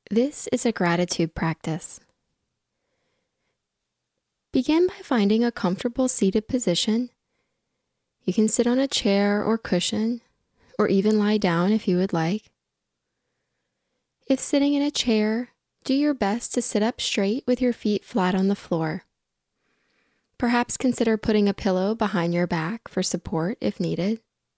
This is a gratitude practice. Begin by finding a comfortable seated position. You can sit on a chair or cushion, or even lie down if you would like. If sitting in a chair, do your best to sit up straight with your feet flat on the floor. Perhaps consider putting a pillow behind your back for support if needed.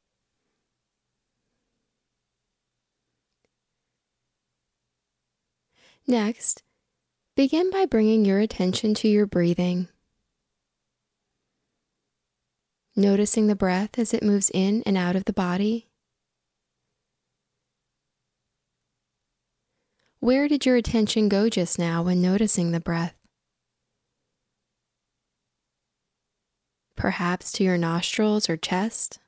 Next, begin by bringing your attention to your breathing. Noticing the breath as it moves in and out of the body. Where did your attention go just now when noticing the breath? Perhaps to your nostrils or chest?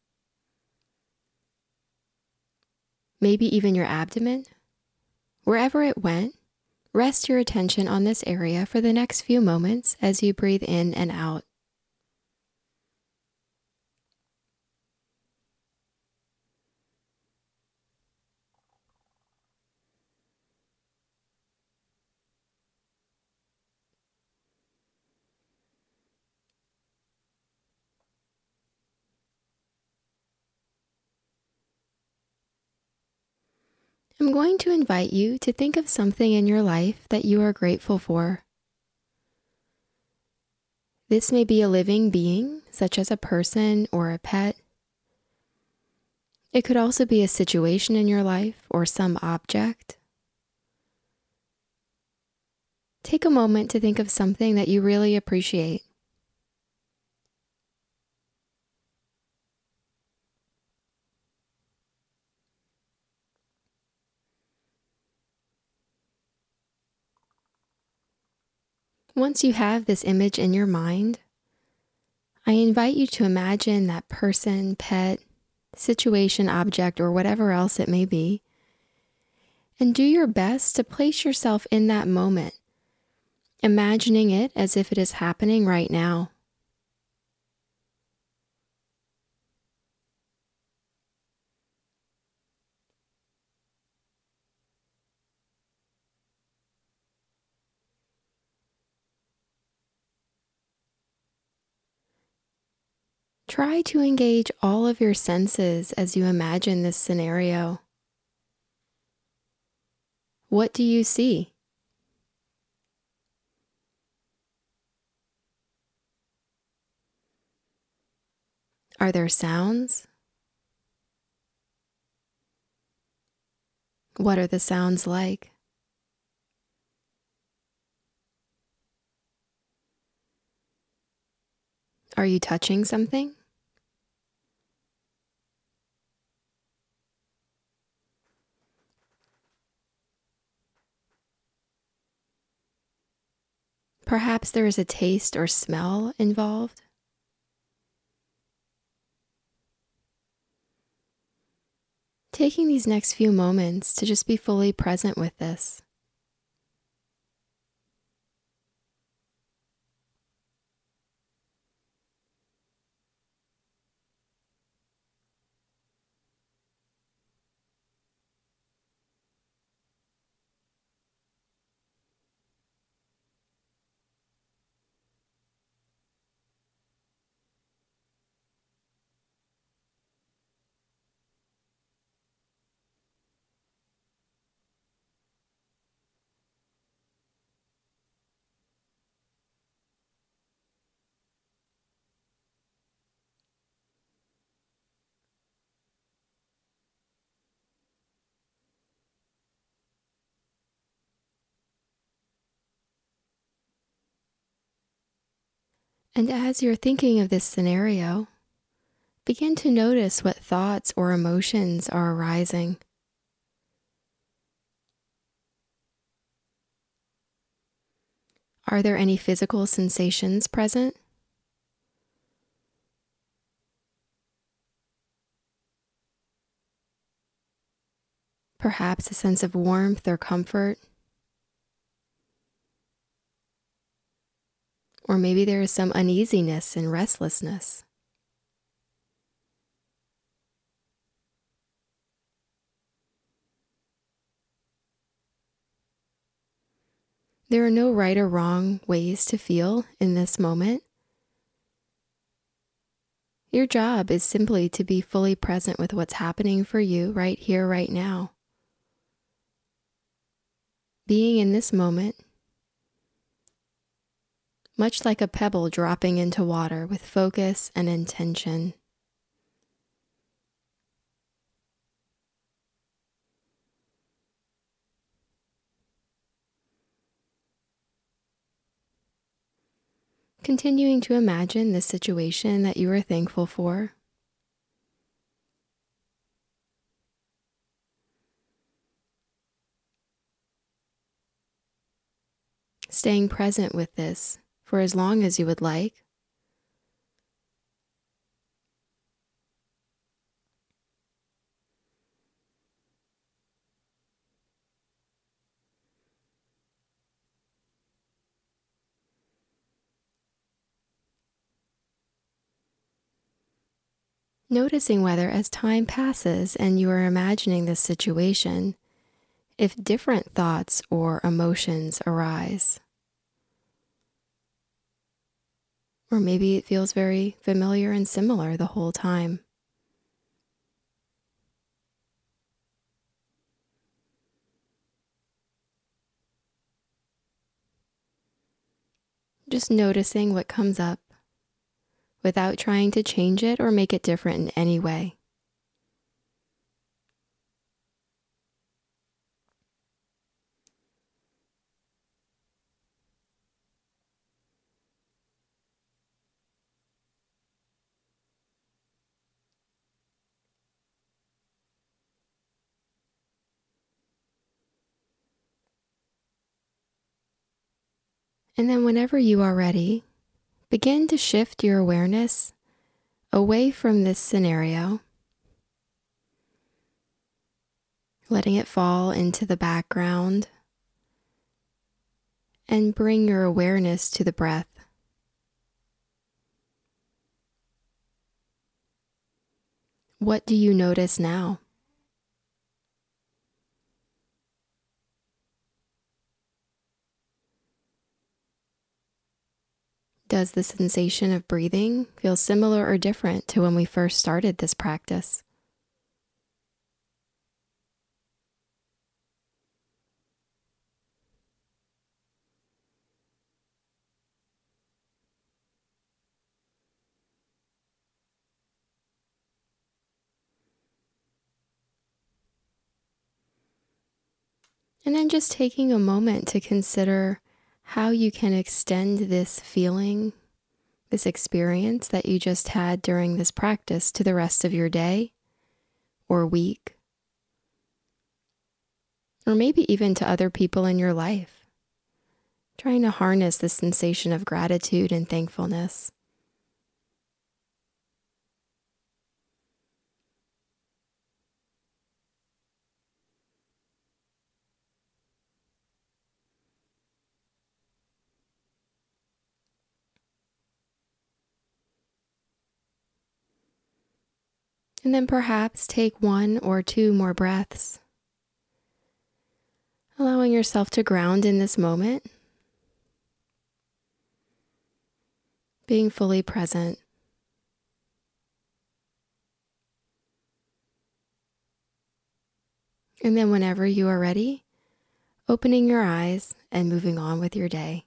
Maybe even your abdomen? Wherever it went, rest your attention on this area for the next few moments as you breathe in and out. I'm going to invite you to think of something in your life that you are grateful for. This may be a living being, such as a person or a pet. It could also be a situation in your life or some object. Take a moment to think of something that you really appreciate. Once you have this image in your mind, I invite you to imagine that person, pet, situation, object, or whatever else it may be, and do your best to place yourself in that moment, imagining it as if it is happening right now. Try to engage all of your senses as you imagine this scenario. What do you see? Are there sounds? What are the sounds like? Are you touching something? Perhaps there is a taste or smell involved. Taking these next few moments to just be fully present with this. And as you're thinking of this scenario, begin to notice what thoughts or emotions are arising. Are there any physical sensations present? Perhaps a sense of warmth or comfort? Or maybe there is some uneasiness and restlessness. There are no right or wrong ways to feel in this moment. Your job is simply to be fully present with what's happening for you right here, right now. Being in this moment, much like a pebble dropping into water with focus and intention. Continuing to imagine this situation that you are thankful for. Staying present with this for as long as you would like. Noticing whether, as time passes and you are imagining this situation, if different thoughts or emotions arise. Or maybe it feels very familiar and similar the whole time. Just noticing what comes up without trying to change it or make it different in any way. And then whenever you are ready, begin to shift your awareness away from this scenario, letting it fall into the background, and bring your awareness to the breath. What do you notice now? Does the sensation of breathing feel similar or different to when we first started this practice? And then just taking a moment to consider how you can extend this feeling, this experience that you just had during this practice to the rest of your day or week, or maybe even to other people in your life. Trying to harness the sensation of gratitude and thankfulness. And then perhaps take 1 or 2 more breaths, allowing yourself to ground in this moment, being fully present. And then whenever you are ready, opening your eyes and moving on with your day.